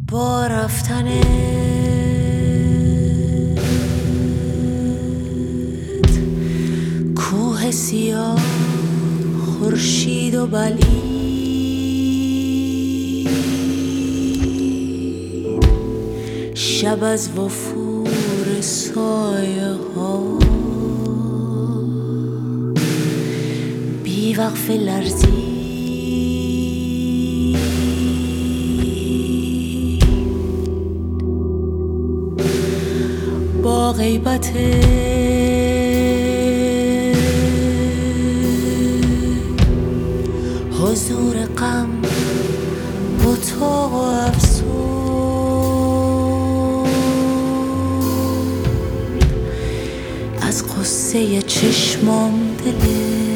با رفتنت کوه سیاه، خورشید و بلید، شب از وفور سایه ها بی وقف لرزی، با غیبت حضور غم، بطاق و افسون، از قصه چشمام دل